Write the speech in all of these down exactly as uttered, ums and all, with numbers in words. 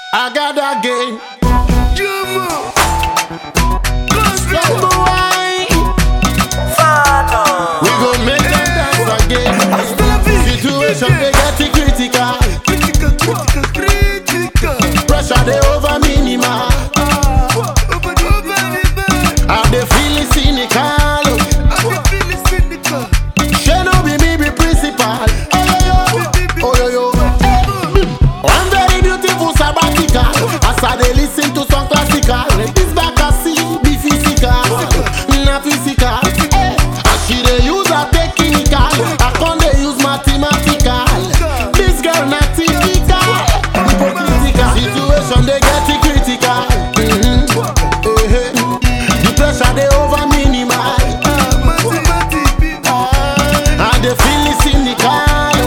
I got that game. Jumbo. Stop the wine. We gon' make them dance again. Situation they get it critical. Critical, critical, critical. Pressure they over minimal. I they feel it cynical. She no be me be principal. Oh yo yo. One very beautiful sabbatical. As I they listen to some classical. This back I see be physical, not physical. As she they use a technical, I can't they use mathematical. This girl not typical, hypocritical. Situation they get it critical. Mm-hmm. Eh-eh. The pressure they over minimal. And they feel it cynical.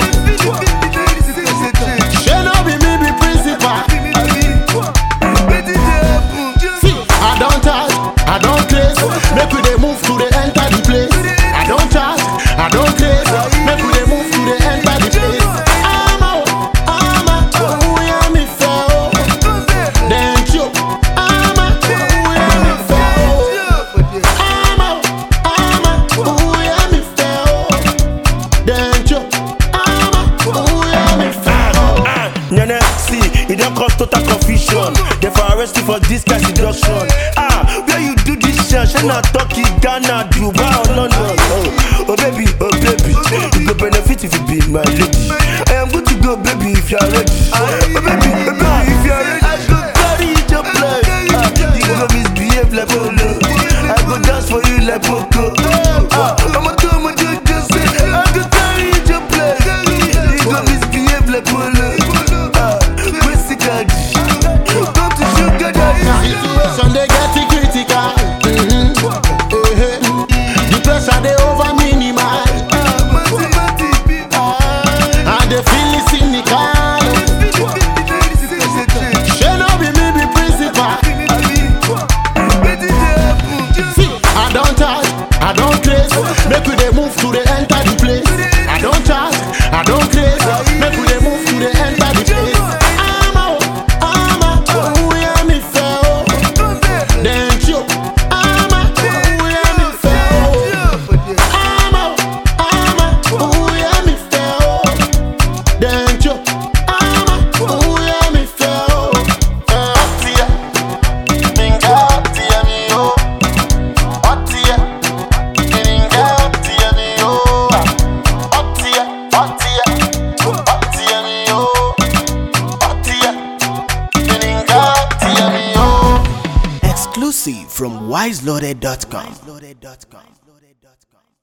She no be me be principal. See, I don't charge, I don't craze. Make we they move to the enter the place. I don't charge, I don't craze. Make we they move to the enter the place. I'm out, I'm out, oh yeah me fell. Then choke, I'm out, oh yeah me fell. I'm out, I'm out, oh yeah me fell. Then choke, I'm out, oh yeah me fell. Nene, see, it don't cause total confusion. They for arrest you for this kind seduction. Ah, where you do this shit? She not talking Ghana, Dubai or London. Oh, oh baby, oh baby, you go benefit if you be my lady. I am good to go, baby, if you are ready. Oh baby, oh baby, if you are ready, I go carry you to play. Ah, you go misbehave like Polo. I go dance for you like Poco. Ah, I'ma do my job, just say I go carry you to play. You go misbehave like Polo. Situation they get it critical. Mm-hmm. Eh-eh. The pressure they over minimal. And they feel it cynical. She no be me be principal. See, I don't charge, I don't craze. Make we they move to the enter the place. I don't charge, I don't craze. Make we they move to the enter the place. I'm out, I'm out, oh yeah me fell. Then choke, I'm out, oh yeah me fell. I'm out, I'm out, oh yeah me fell. Then choke, I'm out, oh yeah me fell. Otia, minga otia mi yo. Otia, minga otia mi yo. Otia, otia, otia mi yo. Otia, minga otia mi yo. Exclusive from wise loaded dot com.